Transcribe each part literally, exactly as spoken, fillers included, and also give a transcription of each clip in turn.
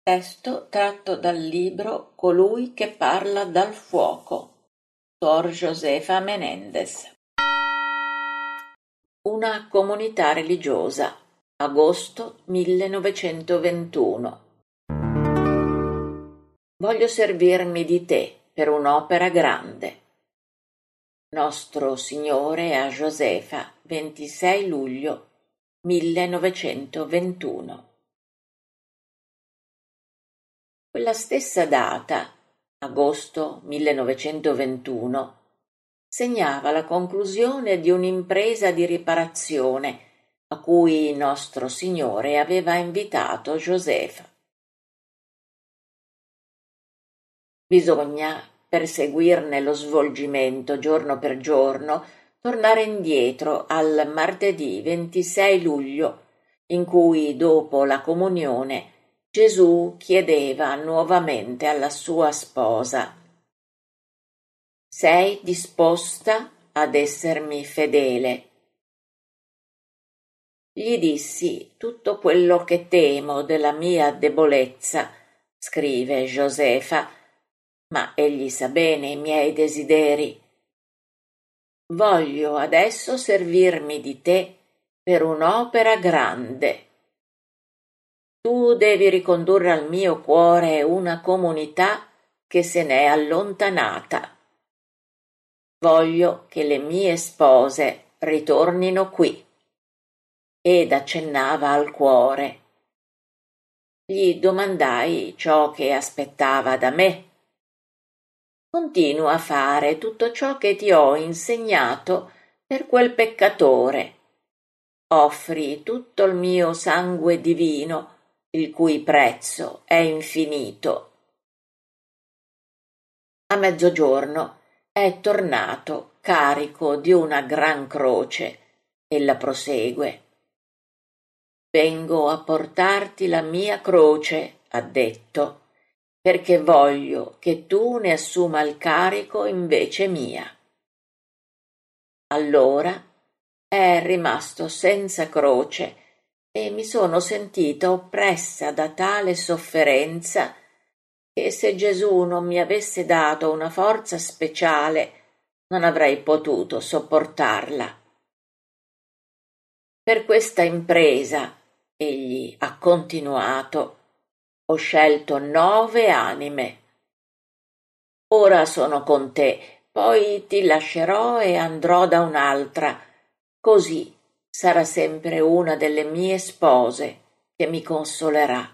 Testo tratto dal libro Colui che parla dal fuoco, Sor Josefa Menéndez. Una comunità religiosa, agosto millenovecentoventuno. Voglio servirmi di te per un'opera grande. Nostro Signore a Josefa, ventisei luglio millenovecentoventuno. Quella stessa data, agosto millenovecentoventuno, segnava la conclusione di un'impresa di riparazione a cui Nostro Signore aveva invitato Josefa. Bisogna, per seguirne lo svolgimento giorno per giorno, tornare indietro al martedì ventisei luglio, in cui, dopo la comunione, Gesù chiedeva nuovamente alla sua sposa: «Sei disposta ad essermi fedele?» Gli dissi tutto quello che temo della mia debolezza, scrive Josefa, ma egli sa bene i miei desideri. Voglio adesso servirmi di te per un'opera grande. Tu devi ricondurre al mio cuore una comunità che se n'è allontanata. Voglio che le mie spose ritornino qui. Ed accennava al cuore. Gli domandai ciò che aspettava da me. Continua a fare tutto ciò che ti ho insegnato per quel peccatore. Offri tutto il mio sangue divino, il cui prezzo è infinito. A mezzogiorno è tornato carico di una gran croce. Ella prosegue. Vengo a portarti la mia croce, ha detto, perché voglio che tu ne assuma il carico invece mia. Allora è rimasto senza croce e mi sono sentita oppressa da tale sofferenza che se Gesù non mi avesse dato una forza speciale non avrei potuto sopportarla. Per questa impresa, egli ha continuato, ho scelto nove anime. Ora sono con te, poi ti lascerò e andrò da un'altra, così sarà sempre una delle mie spose che mi consolerà.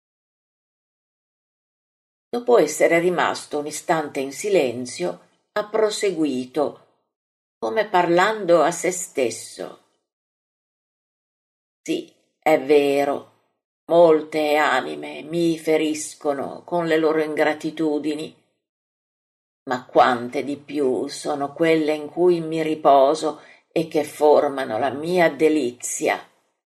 Dopo essere rimasto un istante in silenzio, ha proseguito, come parlando a se stesso. Sì, è vero, molte anime mi feriscono con le loro ingratitudini, ma quante di più sono quelle in cui mi riposo e che formano la mia delizia.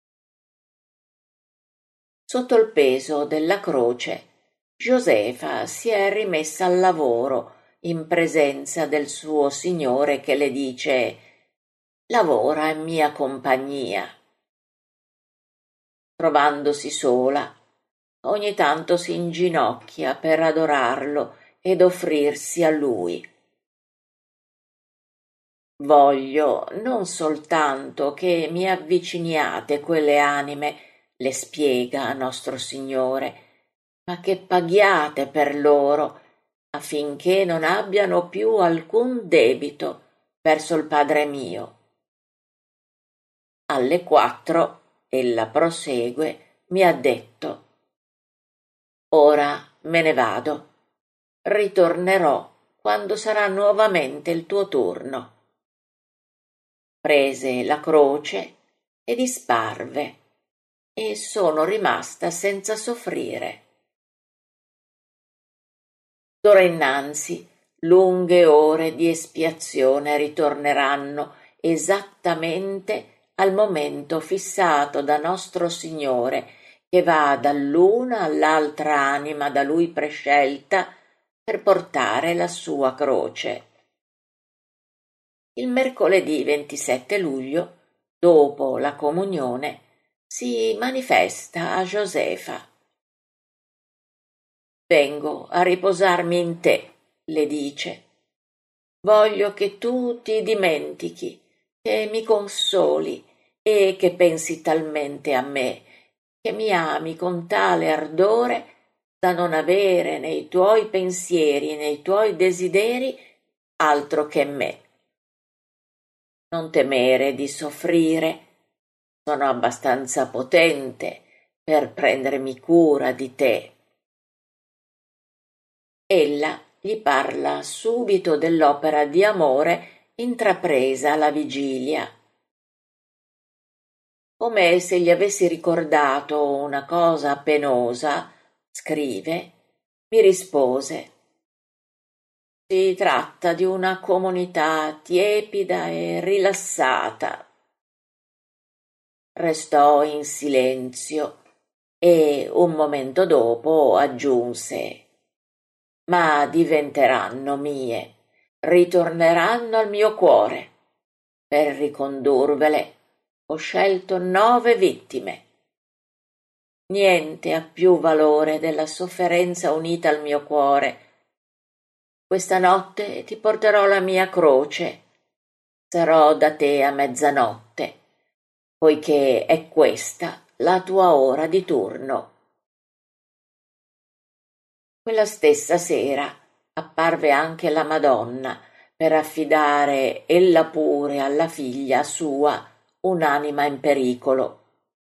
Sotto il peso della croce, Josefa si è rimessa al lavoro in presenza del suo Signore che le dice: «Lavora in mia compagnia». Trovandosi sola, ogni tanto si inginocchia per adorarlo ed offrirsi a lui. Voglio non soltanto che mi avviciniate quelle anime, le spiega nostro Signore, ma che paghiate per loro, affinché non abbiano più alcun debito verso il Padre mio. Alle quattro, ella prosegue, mi ha detto: «Ora me ne vado, ritornerò quando sarà nuovamente il tuo turno». Prese la croce e disparve, e sono rimasta senza soffrire. D'ora innanzi lunghe ore di espiazione ritorneranno esattamente al momento fissato da nostro Signore, che va dall'una all'altra anima da Lui prescelta per portare la sua croce. Il mercoledì ventisette luglio, dopo la comunione, si manifesta a Josefa. vengo a riposarmi in te, le dice. Voglio che tu ti dimentichi, che mi consoli e che pensi talmente a me, che mi ami con tale ardore da non avere nei tuoi pensieri, nei tuoi desideri, altro che me. Non temere di soffrire, sono abbastanza potente per prendermi cura di te. Ella gli parla subito dell'opera di amore intrapresa alla vigilia. Come se gli avessi ricordato una cosa penosa, scrive, mi rispose: si tratta di una comunità tiepida e rilassata. Restò in silenzio e un momento dopo aggiunse: ma diventeranno mie, ritorneranno al mio cuore. Per ricondurvele ho scelto nove vittime. Niente ha più valore della sofferenza unita al mio cuore. Questa notte ti porterò la mia croce. Sarò da te a mezzanotte, poiché è questa la tua ora di turno. Quella stessa sera apparve anche la Madonna per affidare ella pure alla figlia sua un'anima in pericolo.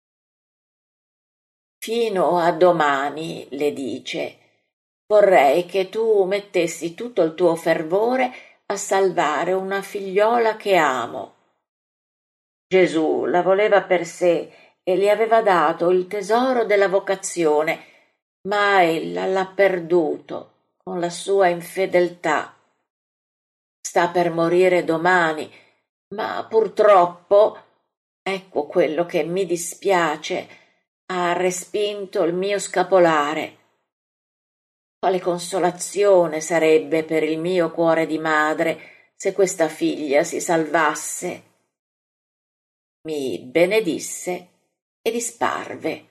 Fino a domani, le dice, vorrei che tu mettessi tutto il tuo fervore a salvare una figliola che amo. Gesù la voleva per sé e le aveva dato il tesoro della vocazione, ma ella l'ha perduto con la sua infedeltà. Sta per morire domani, ma purtroppo, ecco quello che mi dispiace, ha respinto il mio scapolare. Quale consolazione sarebbe per il mio cuore di madre se questa figlia si salvasse. Mi benedisse e disparve.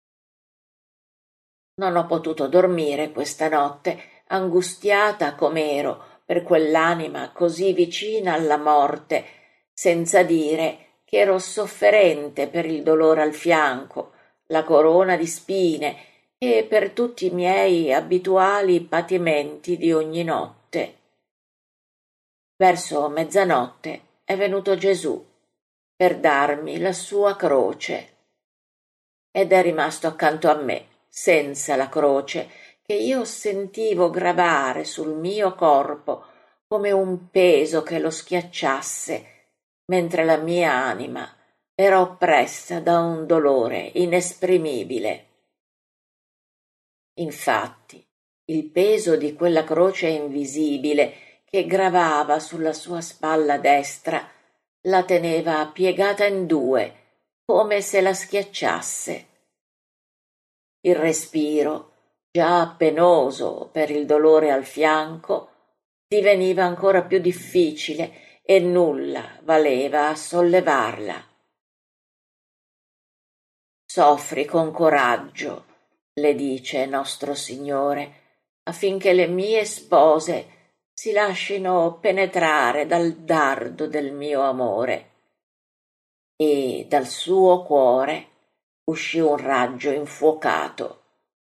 Non ho potuto dormire questa notte, angustiata com'ero per quell'anima così vicina alla morte, senza dire che ero sofferente per il dolore al fianco, la corona di spine e per tutti i miei abituali patimenti di ogni notte. Verso mezzanotte è venuto Gesù per darmi la sua croce ed è rimasto accanto a me, senza la croce, che io sentivo gravare sul mio corpo come un peso che lo schiacciasse, mentre la mia anima era oppressa da un dolore inesprimibile. Infatti, il peso di quella croce invisibile che gravava sulla sua spalla destra la teneva piegata in due, come se la schiacciasse. Il respiro, già penoso per il dolore al fianco, diveniva ancora più difficile e nulla valeva a sollevarla. Soffri con coraggio, le dice nostro Signore, affinché le mie spose si lascino penetrare dal dardo del mio amore. E dal suo cuore uscì un raggio infuocato.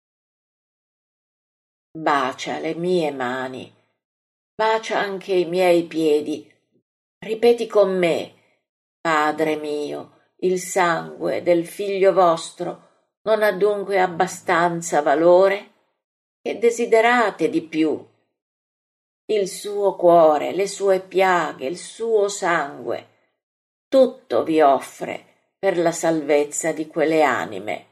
Bacia le mie mani, bacia anche i miei piedi, ripeti con me, Padre mio, il sangue del figlio vostro non ha dunque abbastanza valore? Che desiderate di più? Il suo cuore, le sue piaghe, il suo sangue, tutto vi offre per la salvezza di quelle anime.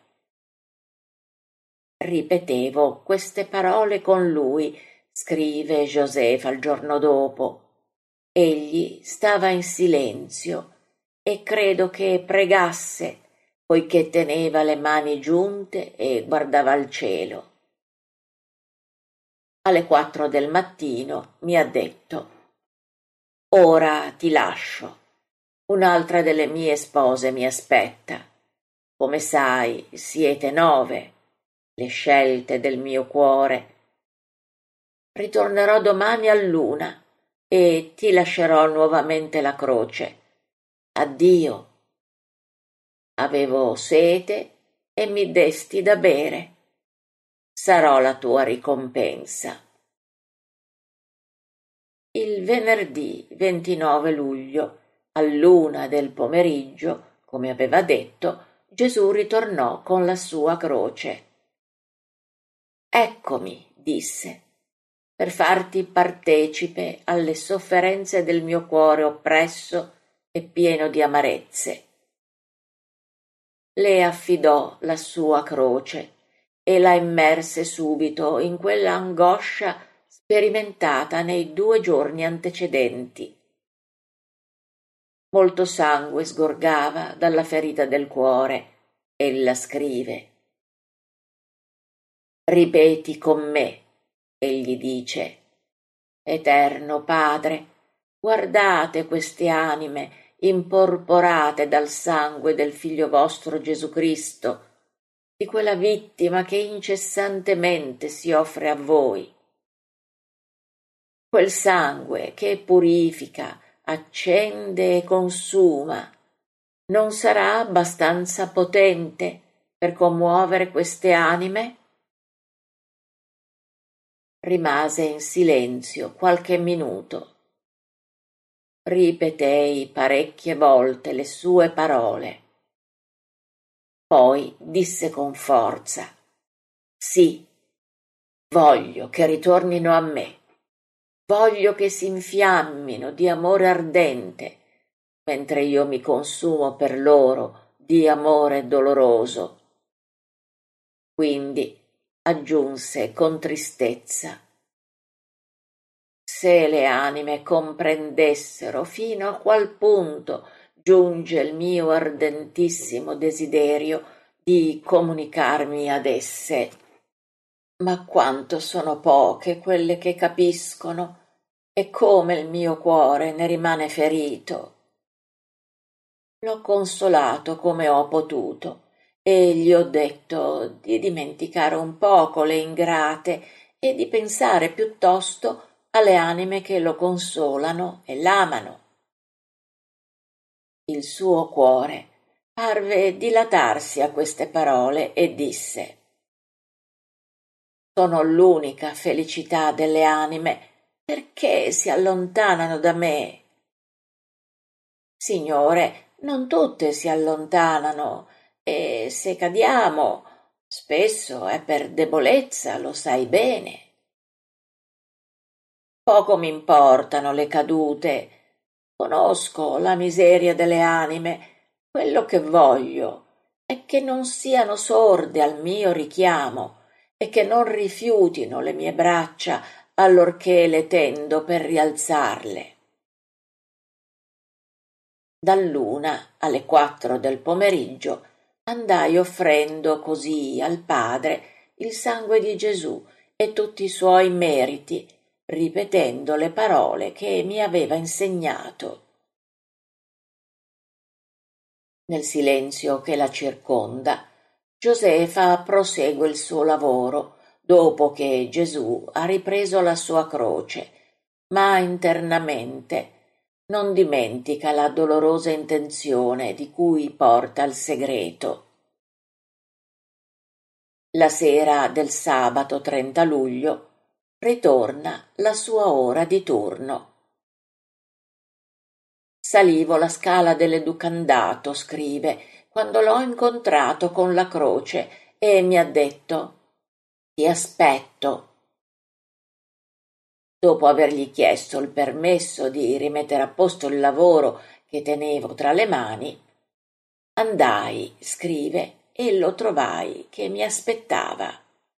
Ripetevo queste parole con lui, scrive Joseph al giorno dopo. Egli stava in silenzio e credo che pregasse, poiché teneva le mani giunte e guardava al cielo. Alle quattro del mattino mi ha detto: ora ti lascio. Un'altra delle mie spose mi aspetta. Come sai, siete nove, le scelte del mio cuore, Ritornerò domani a luna e ti lascerò nuovamente la croce. Addio. Avevo sete e mi desti da bere. Sarò la tua ricompensa. Il venerdì ventinove luglio, all'una del pomeriggio, come aveva detto, Gesù ritornò con la sua croce. Eccomi, disse, per farti partecipe alle sofferenze del mio cuore oppresso e pieno di amarezze. Le affidò la sua croce e la immerse subito in quella angoscia sperimentata nei due giorni antecedenti. Molto sangue sgorgava dalla ferita del cuore. Ella scrive. Ripeti con me, egli dice, Eterno Padre, guardate queste anime imporporate dal sangue del Figlio vostro Gesù Cristo, di quella vittima che incessantemente si offre a voi. Quel sangue che purifica, accende e consuma, non sarà abbastanza potente per commuovere queste anime? Rimase in silenzio qualche minuto. Ripetei parecchie volte le sue parole. Poi disse con forza: Sì, voglio che ritornino a me. Voglio che si infiammino di amore ardente, mentre io mi consumo per loro di amore doloroso. Quindi aggiunse con tristezza: se le anime comprendessero fino a qual punto giunge il mio ardentissimo desiderio di comunicarmi ad esse. Ma quanto sono poche quelle che capiscono e come il mio cuore ne rimane ferito. L'ho consolato come ho potuto e gli ho detto di dimenticare un poco le ingrate e di pensare piuttosto alle anime che lo consolano e l'amano. Il suo cuore parve dilatarsi a queste parole e disse: Sono l'unica felicità delle anime, perché si allontanano da me? Signore, non tutte si allontanano, e se cadiamo, spesso è per debolezza, lo sai bene. Poco mi importano le cadute. Conosco la miseria delle anime. Quello che voglio è che non siano sorde al mio richiamo e che non rifiutino le mie braccia allorché le tendo per rialzarle. Dall'una alle quattro del pomeriggio andai offrendo così al Padre il sangue di Gesù e tutti i suoi meriti, ripetendo le parole che mi aveva insegnato. Nel silenzio che la circonda, Josefa prosegue il suo lavoro dopo che Gesù ha ripreso la sua croce, ma internamente non dimentica la dolorosa intenzione di cui porta il segreto. La sera del sabato trenta luglio ritorna la sua ora di turno. Salivo la scala dell'educandato, scrive, quando l'ho incontrato con la croce e mi ha detto: «Ti aspetto». Dopo avergli chiesto il permesso di rimettere a posto il lavoro che tenevo tra le mani, andai, scrive, e lo trovai che mi aspettava.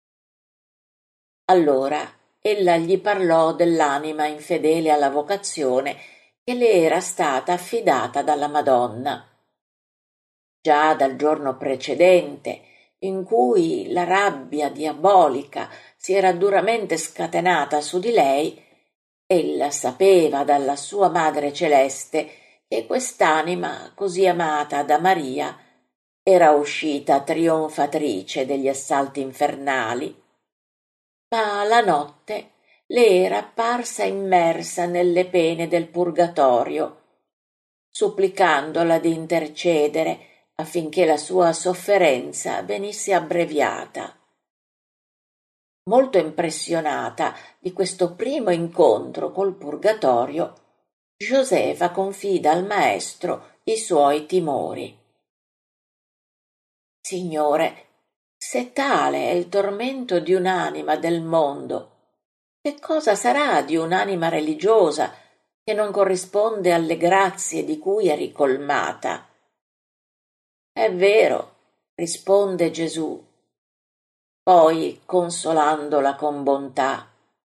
Allora ella gli parlò dell'anima infedele alla vocazione che le era stata affidata dalla Madonna. Già dal giorno precedente, in cui la rabbia diabolica si era duramente scatenata su di lei, ella sapeva dalla sua Madre Celeste che quest'anima così amata da Maria era uscita trionfatrice degli assalti infernali. Ma la notte le era apparsa immersa nelle pene del purgatorio, supplicandola di intercedere affinché la sua sofferenza venisse abbreviata. Molto impressionata di questo primo incontro col purgatorio, Josefa confida al maestro i suoi timori. Signore, se tale è il tormento di un'anima del mondo, che cosa sarà di un'anima religiosa che non corrisponde alle grazie di cui è ricolmata? È vero, risponde Gesù, poi consolandola con bontà.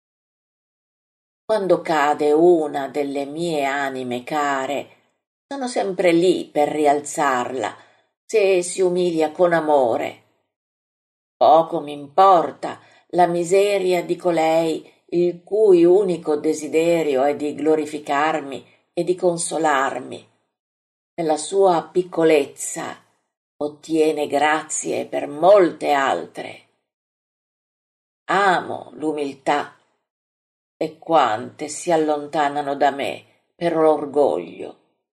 Quando cade una delle mie anime care, sono sempre lì per rialzarla, se si umilia con amore. Poco m'importa la miseria di colei il cui unico desiderio è di glorificarmi e di consolarmi. Nella sua piccolezza ottiene grazie per molte altre. Amo l'umiltà, e quante si allontanano da me per l'orgoglio.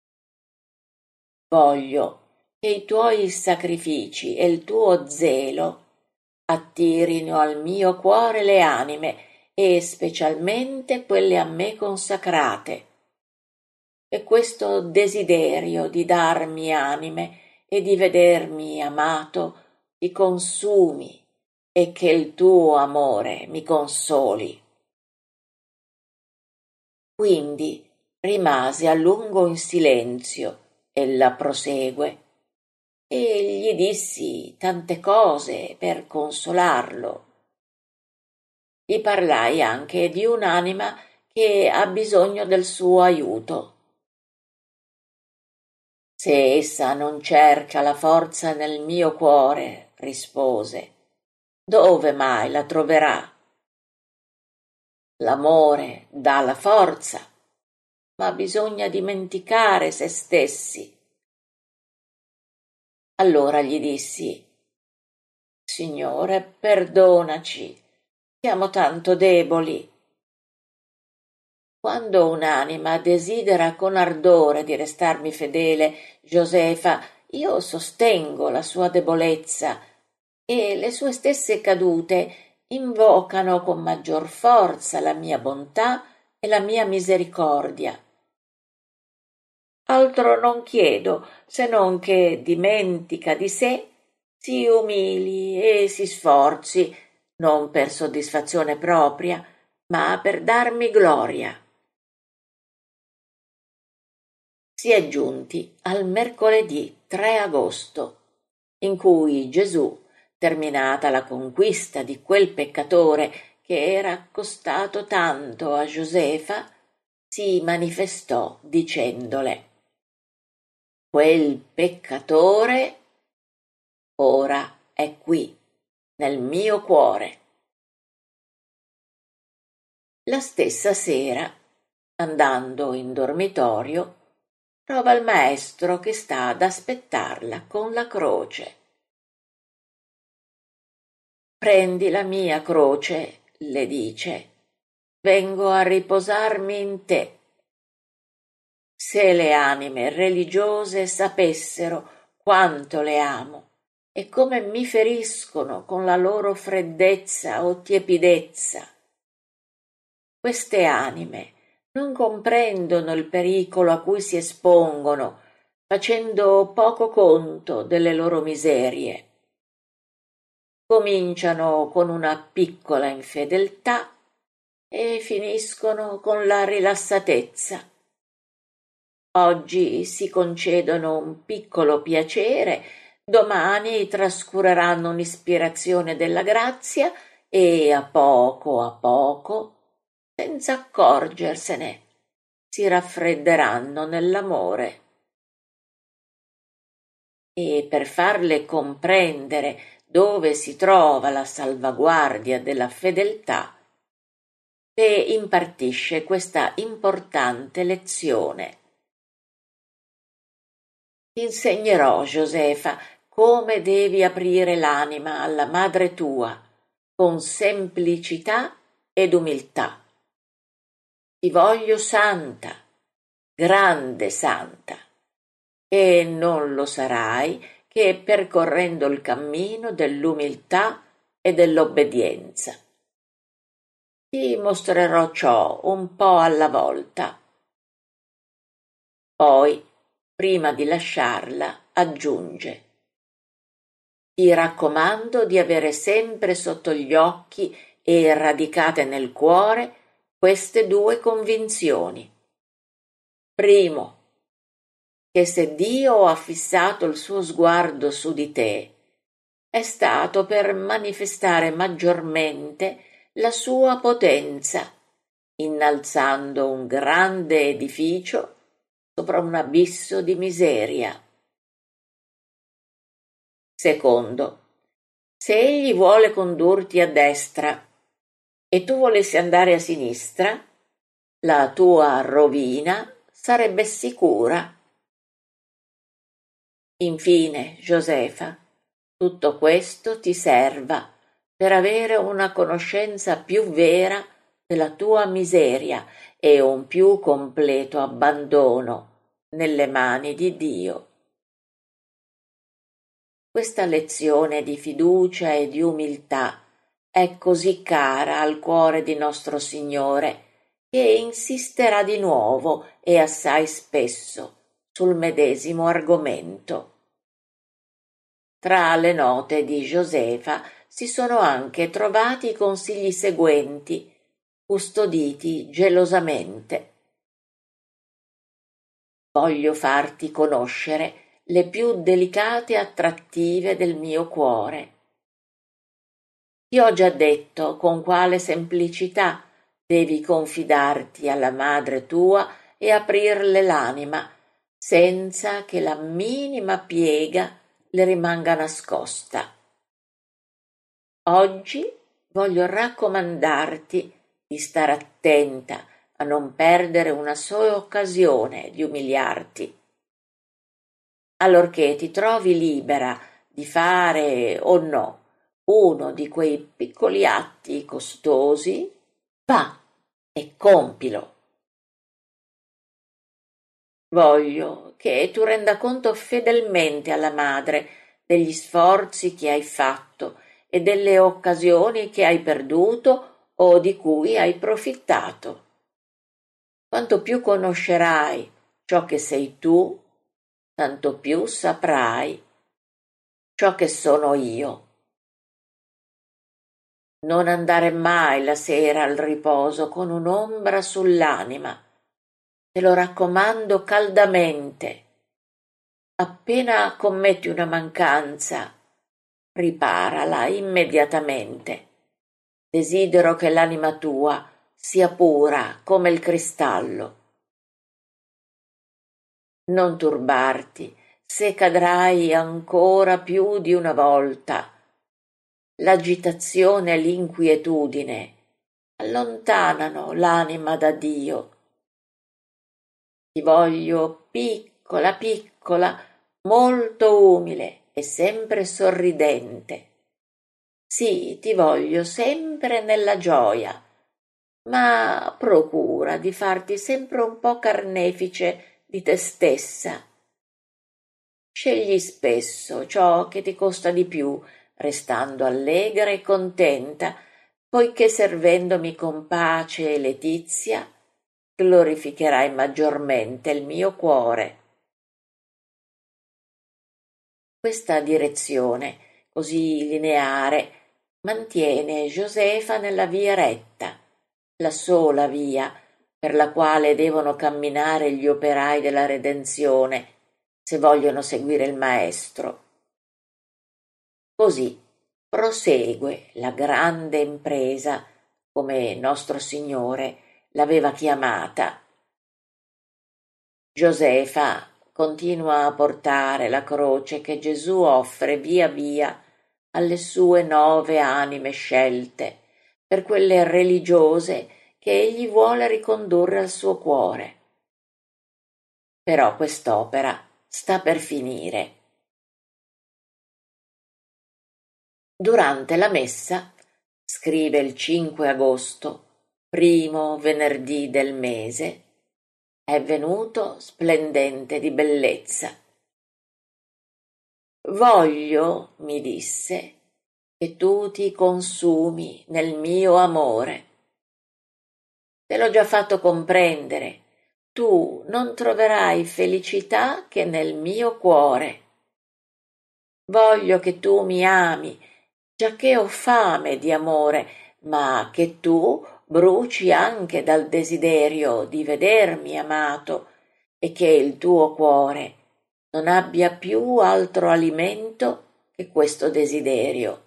Voglio che i tuoi sacrifici e il tuo zelo attirino al mio cuore le anime e specialmente quelle a me consacrate. E questo desiderio di darmi anime e di vedermi amato ti consumi e che il tuo amore mi consoli. Quindi rimase a lungo in silenzio, ella prosegue, e gli dissi tante cose per consolarlo. Gli parlai anche di un'anima che ha bisogno del suo aiuto. Se essa non cerca la forza nel mio cuore, rispose, dove mai la troverà? L'amore dà la forza, ma bisogna dimenticare se stessi. Allora gli dissi, Signore, perdonaci, siamo tanto deboli. Quando un'anima desidera con ardore di restarmi fedele, Josefa, io sostengo la sua debolezza e le sue stesse cadute invocano con maggior forza la mia bontà e la mia misericordia. Altro non chiedo, se non che dimentica di sé, si umili e si sforzi, non per soddisfazione propria, ma per darmi gloria. Si è giunti al mercoledì tre agosto, in cui Gesù, terminata la conquista di quel peccatore che era costato tanto a Josefa, si manifestò dicendole: quel peccatore ora è qui, nel mio cuore. La stessa sera, andando in dormitorio, trova il maestro che sta ad aspettarla con la croce. Prendi la mia croce, le dice, vengo a riposarmi in te. Se le anime religiose sapessero quanto le amo e come mi feriscono con la loro freddezza o tiepidezza. Queste anime non comprendono il pericolo a cui si espongono, facendo poco conto delle loro miserie. Cominciano con una piccola infedeltà e finiscono con la rilassatezza. Oggi si concedono un piccolo piacere, domani trascureranno un'ispirazione della grazia e a poco a poco, senza accorgersene, si raffredderanno nell'amore. E per farle comprendere dove si trova la salvaguardia della fedeltà, le impartisce questa importante lezione. Ti insegnerò, Josefa, come devi aprire l'anima alla madre tua, con semplicità ed umiltà. Ti voglio santa, grande santa, e non lo sarai che percorrendo il cammino dell'umiltà e dell'obbedienza. Ti mostrerò ciò un po' alla volta. Poi, prima di lasciarla, aggiunge: ti raccomando di avere sempre sotto gli occhi e radicate nel cuore queste due convinzioni. Primo, che se Dio ha fissato il suo sguardo su di te, è stato per manifestare maggiormente la sua potenza, innalzando un grande edificio sopra un abisso di miseria. Secondo, se egli vuole condurti a destra e tu volessi andare a sinistra, la tua rovina sarebbe sicura. Infine, Josefa, tutto questo ti serva per avere una conoscenza più vera della tua miseria e un più completo abbandono nelle mani di Dio. Questa lezione di fiducia e di umiltà è così cara al cuore di nostro Signore che insisterà di nuovo e assai spesso sul medesimo argomento. Tra le note di Josefa si sono anche trovati i consigli seguenti, custoditi gelosamente. Voglio farti conoscere le più delicate attrattive del mio cuore. Ti ho già detto con quale semplicità devi confidarti alla madre tua e aprirle l'anima, senza che la minima piega le rimanga nascosta. Oggi voglio raccomandarti di stare attenta a non perdere una sola occasione di umiliarti. Allorché ti trovi libera di fare o no uno di quei piccoli atti costosi, va e compilo. Voglio che tu renda conto fedelmente alla madre degli sforzi che hai fatto e delle occasioni che hai perduto o di cui hai profittato. Quanto più conoscerai ciò che sei tu, tanto più saprai ciò che sono io. Non andare mai la sera al riposo con un'ombra sull'anima. Te lo raccomando caldamente. Appena commetti una mancanza, riparala immediatamente. Desidero che l'anima tua sia pura come il cristallo. Non turbarti se cadrai ancora più di una volta. L'agitazione e l'inquietudine allontanano l'anima da Dio. Ti voglio piccola, piccola, molto umile e sempre sorridente. Sì, ti voglio sempre nella gioia, ma procura di farti sempre un po' carnefice di te stessa. Scegli spesso ciò che ti costa di più, restando allegra e contenta, poiché servendomi con pace e letizia, glorificherai maggiormente il mio cuore. Questa direzione, così lineare, mantiene Josefa nella via retta, la sola via per la quale devono camminare gli operai della redenzione se vogliono seguire il Maestro. Così prosegue la grande impresa come nostro Signore l'aveva chiamata. Josefa continua a portare la croce che Gesù offre via via alle sue nove anime scelte, per quelle religiose che egli vuole ricondurre al suo cuore. Però quest'opera sta per finire. Durante la messa, scrive il cinque agosto, primo venerdì del mese, è venuto splendente di bellezza. Voglio, mi disse, che tu ti consumi nel mio amore. Te l'ho già fatto comprendere, tu non troverai felicità che nel mio cuore. Voglio che tu mi ami, giacché ho fame di amore, ma che tu bruci anche dal desiderio di vedermi amato e che il tuo cuore non abbia più altro alimento che questo desiderio.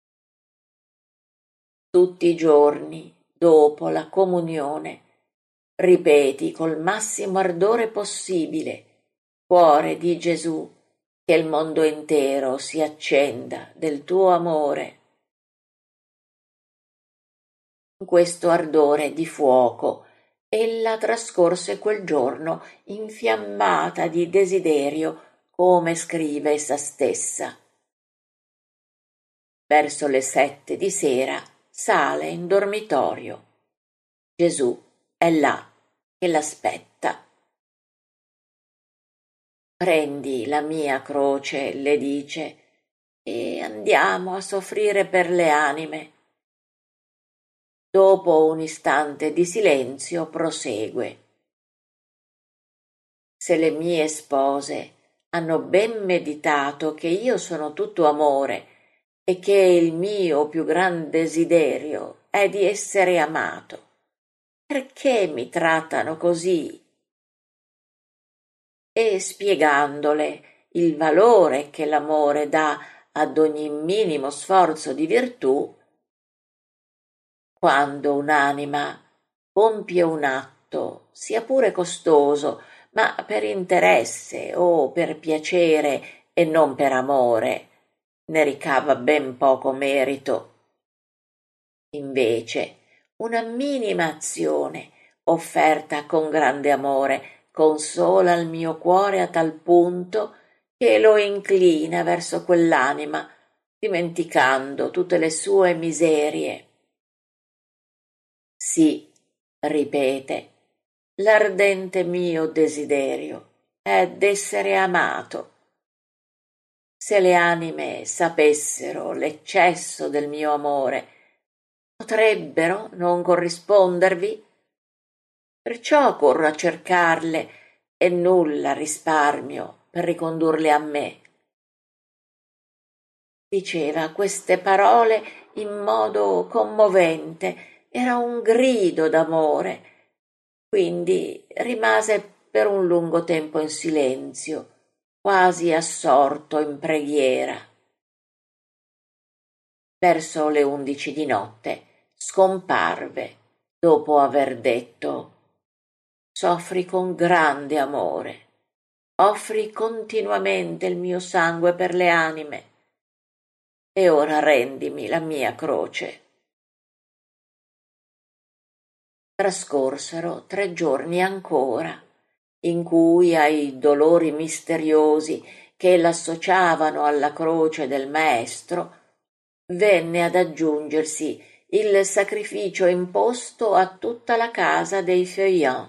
Tutti i giorni, dopo la comunione, ripeti col massimo ardore possibile: cuore di Gesù, che il mondo intero si accenda del tuo amore. In questo ardore di fuoco ella trascorse quel giorno infiammata di desiderio, come scrive essa stessa. Verso le sette di sera sale in dormitorio. Gesù è là che l'aspetta. Prendi la mia croce, le dice, e andiamo a soffrire per le anime. Dopo un istante di silenzio prosegue. Se le mie spose hanno ben meditato che io sono tutto amore e che il mio più gran desiderio è di essere amato, perché mi trattano così? E spiegandole il valore che l'amore dà ad ogni minimo sforzo di virtù, quando un'anima compie un atto, sia pure costoso, ma per interesse o per piacere e non per amore, ne ricava ben poco merito. Invece, una minima azione, offerta con grande amore, consola il mio cuore a tal punto che lo inclina verso quell'anima, dimenticando tutte le sue miserie. Sì, ripete, l'ardente mio desiderio è d'essere amato. Se le anime sapessero l'eccesso del mio amore, potrebbero non corrispondervi? Perciò corro a cercarle e nulla risparmio per ricondurle a me. Diceva queste parole in modo commovente, era un grido d'amore, quindi rimase per un lungo tempo in silenzio, quasi assorto in preghiera. Verso le undici di notte scomparve, dopo aver detto: soffri con grande amore, offri continuamente il mio sangue per le anime, e ora rendimi la mia croce. Trascorsero tre giorni ancora, in cui ai dolori misteriosi che l'associavano alla croce del Maestro venne ad aggiungersi il sacrificio imposto a tutta la casa dei Feuillants.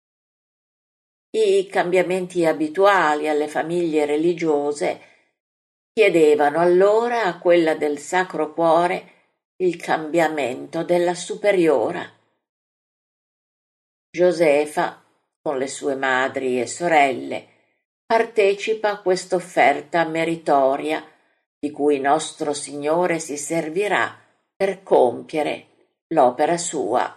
I cambiamenti abituali alle famiglie religiose chiedevano allora a quella del Sacro Cuore il cambiamento della superiora. Josefa, con le sue madri e sorelle, partecipa a quest'offerta meritoria di cui nostro Signore si servirà per compiere l'opera sua.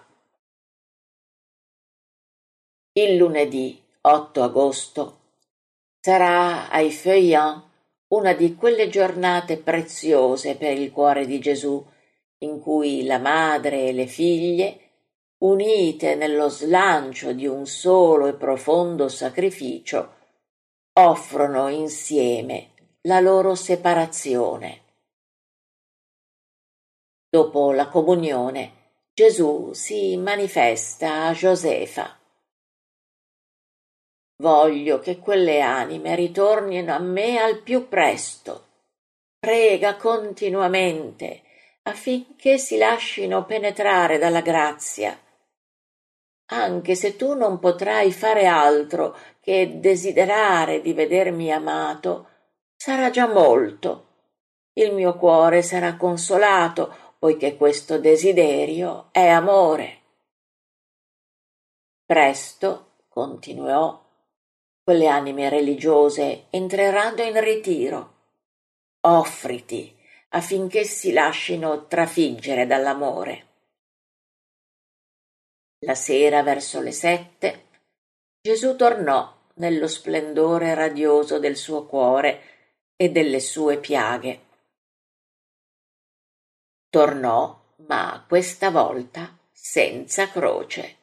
Il lunedì otto agosto sarà ai Feuillants una di quelle giornate preziose per il cuore di Gesù, in cui la madre e le figlie, unite nello slancio di un solo e profondo sacrificio, offrono insieme la loro separazione. Dopo la comunione, Gesù si manifesta a Josefa. Voglio che quelle anime ritornino a me al più presto. Prega continuamente affinché si lascino penetrare dalla grazia anche se tu non potrai fare altro che desiderare di vedermi amato, sarà già molto. Il mio cuore sarà consolato, poiché questo desiderio è amore. Presto, continuò, quelle anime religiose entreranno in ritiro. Offriti affinché si lascino trafiggere dall'amore. La sera verso le sette Gesù tornò nello splendore radioso del suo cuore e delle sue piaghe. Tornò, ma questa volta senza croce.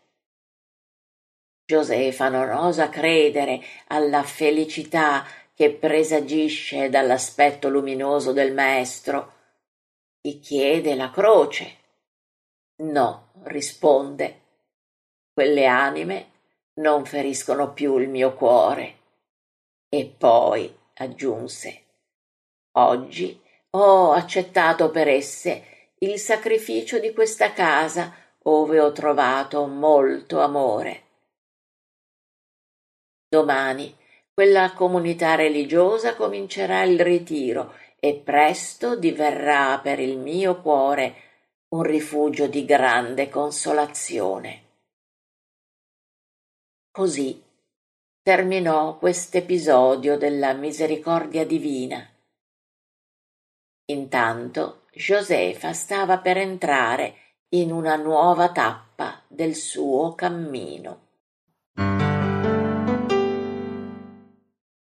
Josefa non osa credere alla felicità che presagisce dall'aspetto luminoso del Maestro. Gli chiede la croce. No, risponde, quelle anime non feriscono più il mio cuore. E poi, aggiunse, oggi ho accettato per esse il sacrificio di questa casa ove ho trovato molto amore. Domani quella comunità religiosa comincerà il ritiro e presto diverrà per il mio cuore un rifugio di grande consolazione. Così terminò quest'episodio della misericordia divina. Intanto Josefa stava per entrare in una nuova tappa del suo cammino.